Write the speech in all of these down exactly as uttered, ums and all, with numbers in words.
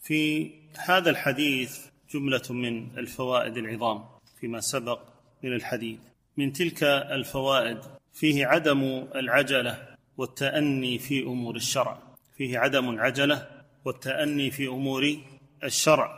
في هذا الحديث جملة من الفوائد العظام فيما سبق من الحديث. من تلك الفوائد فيه عدم العجلة والتأني في أمور الشرع، فيه عدم العجلة والتأني في أمور الشرع،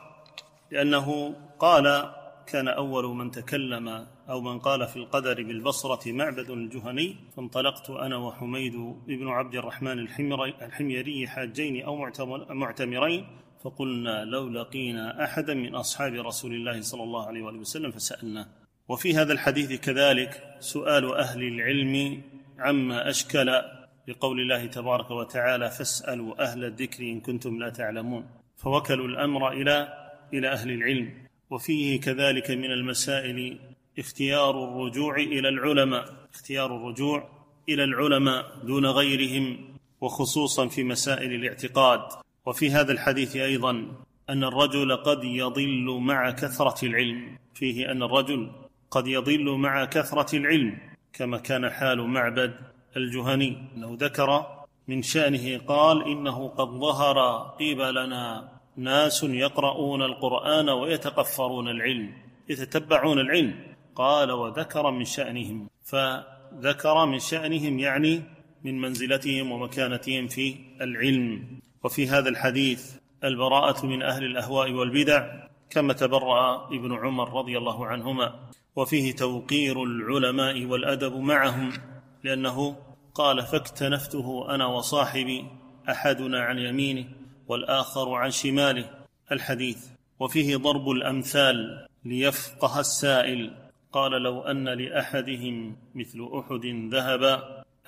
لأنه قال: كان أول من تكلم أو من قال في القدر بالبصرة معبد الجهني، فانطلقت أنا وحميد بن عبد الرحمن الحميري حاجين أو معتمرين، فقلنا لو لقينا أحدا من أصحاب رسول الله صلى الله عليه وآله وسلم فسألناه. وفي هذا الحديث كذلك سؤال أهل العلم عما أشكل بقول الله تبارك وتعالى: فاسألوا أهل الذكر إن كنتم لا تعلمون، فوكلوا الأمر إلى إلى أهل العلم. وفيه كذلك من المسائل اختيار الرجوع إلى العلماء، اختيار الرجوع إلى العلماء دون غيرهم، وخصوصا في مسائل الاعتقاد. وفي هذا الحديث أيضا أن الرجل قد يضل مع كثرة العلم، فيه أن الرجل قد يضل مع كثرة العلم، كما كان حال معبد الجهني، أنه ذكر من شأنه قال: إنه قد ظهر قبلنا ناس يقرؤون القرآن ويتقفرون العلم، يتتبعون العلم. قال: وذكر من شأنهم، فذكر من شأنهم يعني من منزلتهم ومكانتهم في العلم. وفي هذا الحديث البراءة من أهل الأهواء والبدع، كما تبرأ ابن عمر رضي الله عنهما. وفيه توقير العلماء والأدب معهم، لأنه قال: فاكتنفته أنا وصاحبي، أحدنا عن يمينه والآخر عن شماله، الحديث. وفيه ضرب الأمثال ليفقه السائل، قال: لو أن لأحدهم مثل أحد ذهب،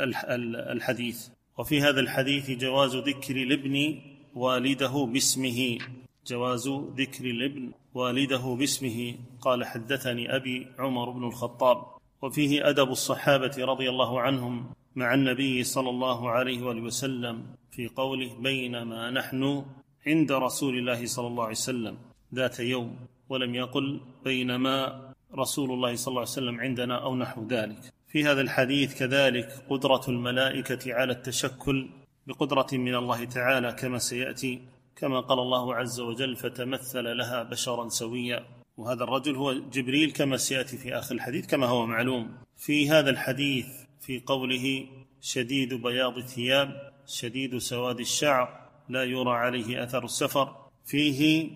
الحديث. وفي هذا الحديث جواز ذكر الابن والده باسمه، جواز ذكر الابن والده باسمه. قال: حدثني أبي عمر بن الخطاب. وفيه أدب الصحابة رضي الله عنهم مع النبي صلى الله عليه وآله وسلم في قوله: بينما نحن عند رسول الله صلى الله عليه وسلم ذات يوم، ولم يقل بينما رسول الله صلى الله عليه وسلم عندنا أو نحو ذلك. في هذا الحديث كذلك قدرة الملائكة على التشكل بقدرة من الله تعالى كما سيأتي، كما قال الله عز وجل: فتمثل لها بشرا سويا. وهذا الرجل هو جبريل كما سيأتي في آخر الحديث كما هو معلوم. في هذا الحديث في قوله: شديد بياض الثياب شديد سواد الشعر لا يرى عليه أثر السفر، فيه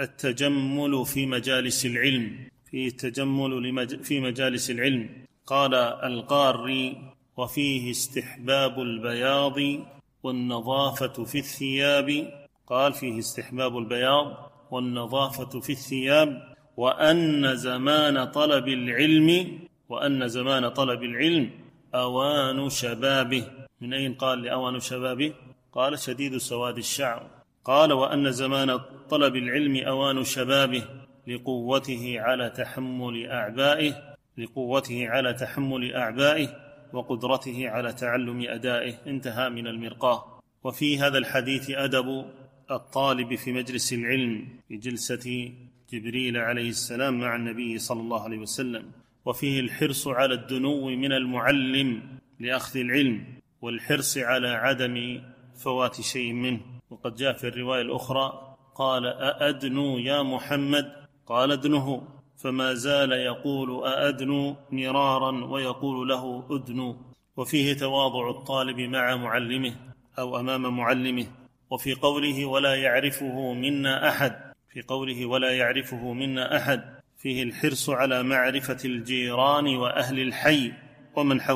التجمل في مجالس العلم، فيه التجمل في مجالس العلم. قال القاري: وفيه استحباب البياض والنظافة في الثياب، قال: فيه استحباب البياض والنظافة في الثياب، وأن زمان طلب العلم وأن زمان طلب العلم أوان شبابه. من أين قال لأوان شبابه؟ قال: شديد سواد الشعر. قال: وأن زمان طلب العلم أوان شبابه لقوته على تحمل أعبائه لقوته على تحمل أعبائه وقدرته على تعلم أدائه. انتهى من المرقاة. وفي هذا الحديث أدب الطالب في مجلس العلم في جلسة جبريل عليه السلام مع النبي صلى الله عليه وسلم. وفيه الحرص على الدنو من المعلم لأخذ العلم، والحرص على عدم فوات شيء منه. وقد جاء في الرواية الأخرى: قال: أأدنو يا محمد؟ قال: ادنه. فما زال يقول أأدنو مرارا ويقول له أدنو. وفيه تواضع الطالب مع معلمه أو أمام معلمه. وفي قوله: ولا يعرفه منا أحد في قوله ولا يعرفه منا أحد فيه الحرص على معرفة الجيران وأهل الحي ومن حوله.